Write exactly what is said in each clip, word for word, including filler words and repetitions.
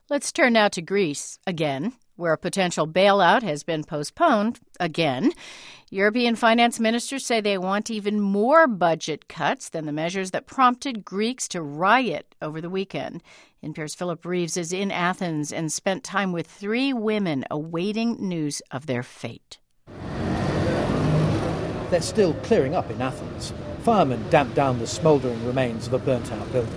Let's turn now to Greece again, where a potential bailout has been postponed again. European finance ministers say they want even more budget cuts than the measures that prompted Greeks to riot over the weekend. N P R's Philip Reeves is in Athens and spent time with three women awaiting news of their fate. They're still clearing up in Athens. Firemen damp down the smouldering remains of a burnt-out building.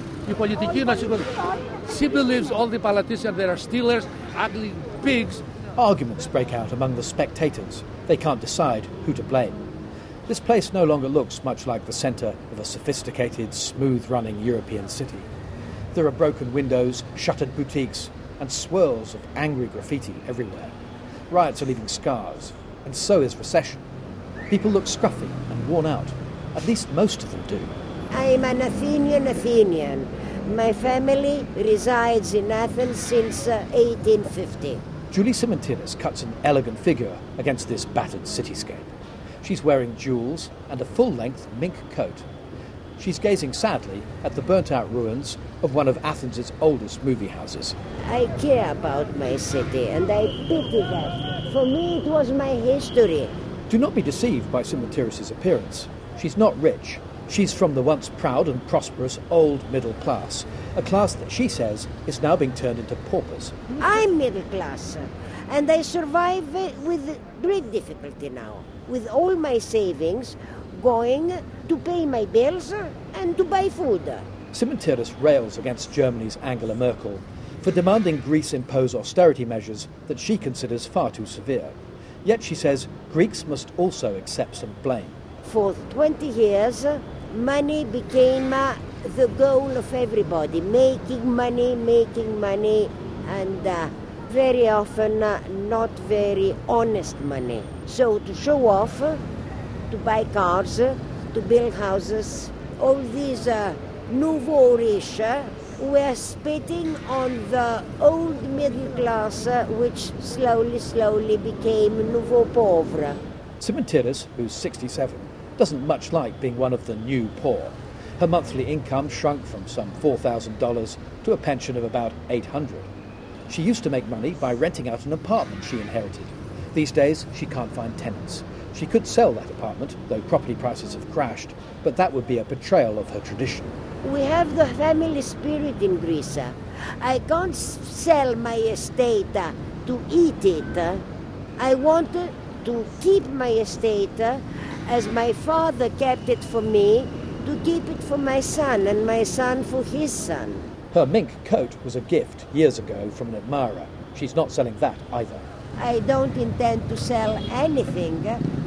She believes all the politicians, they are stealers, ugly pigs. Arguments break out among the spectators. They can't decide who to blame. This place no longer looks much like the centre of a sophisticated, smooth-running European city. There are broken windows, shuttered boutiques, and swirls of angry graffiti everywhere. Riots are leaving scars, and so is recession. People look scruffy and worn out. At least most of them do. I'm an Athenian Athenian. My family resides in Athens since uh, eighteen fifty. Julie Simontiris cuts an elegant figure against this battered cityscape. She's wearing jewels and a full-length mink coat. She's gazing sadly at the burnt-out ruins of one of Athens' oldest movie houses. I care about my city, and I pity that. For me, it was my history. Do not be deceived by Simontiris' appearance. She's not rich. She's from the once proud and prosperous old middle class, a class that she says is now being turned into paupers. I'm middle class, and I survive with great difficulty now, with all my savings going to pay my bills and to buy food. Simontiris rails against Germany's Angela Merkel for demanding Greece impose austerity measures that she considers far too severe. Yet she says Greeks must also accept some blame. For twenty years, money became uh, the goal of everybody, making money, making money, and uh, very often uh, not very honest money. So to show off, uh, to buy cars, uh, to build houses, all these uh, nouveau riche uh, were spitting on the old middle class, uh, which slowly, slowly became nouveau pauvre. Simontiris, who's sixty-seven, doesn't much like being one of the new poor. Her monthly income shrunk from some four thousand dollars to a pension of about eight hundred dollars. She used to make money by renting out an apartment she inherited. These days, she can't find tenants. She could sell that apartment, though property prices have crashed, but that would be a betrayal of her tradition. We have the family spirit in Greece. I can't s- sell my estate uh, to eat it. uh. I want uh, to keep my estate uh, as my father kept it for me, to keep it for my son, and my son for his son. Her mink coat was a gift years ago from an admirer. She's not selling that either. I don't intend to sell anything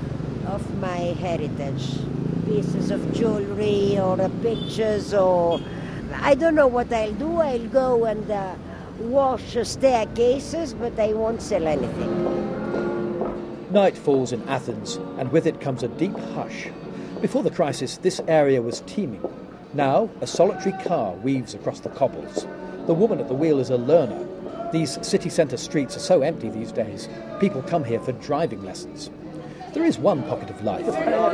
of my heritage. Pieces of jewelry or uh, pictures, or I don't know what I'll do. I'll go and uh, wash staircases, but I won't sell anything. Night falls in Athens, and with it comes a deep hush. Before the crisis, this area was teeming. Now, a solitary car weaves across the cobbles. The woman at the wheel is a learner. These city centre streets are so empty these days, people come here for driving lessons. There is one pocket of life.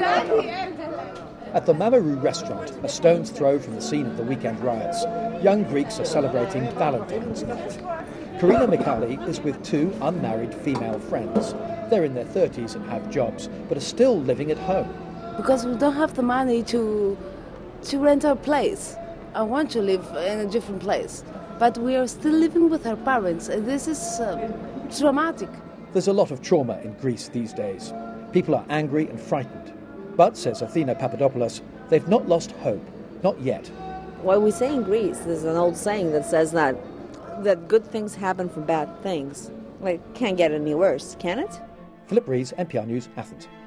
At the Mamaru restaurant, a stone's throw from the scene of the weekend riots, young Greeks are celebrating Valentine's Night. Karina Mikali is with two unmarried female friends. They're in their thirties and have jobs, but are still living at home. Because we don't have the money to to rent our place. I want to live in a different place, but we are still living with our parents, and this is uh, traumatic. There's a lot of trauma in Greece these days. People are angry and frightened. But, says Athena Papadopoulos, they've not lost hope. Not yet. What we say in Greece, there's an old saying that says that that good things happen from bad things. Well, it can't get any worse, can it? Philip Reeves, N P R News, Athens.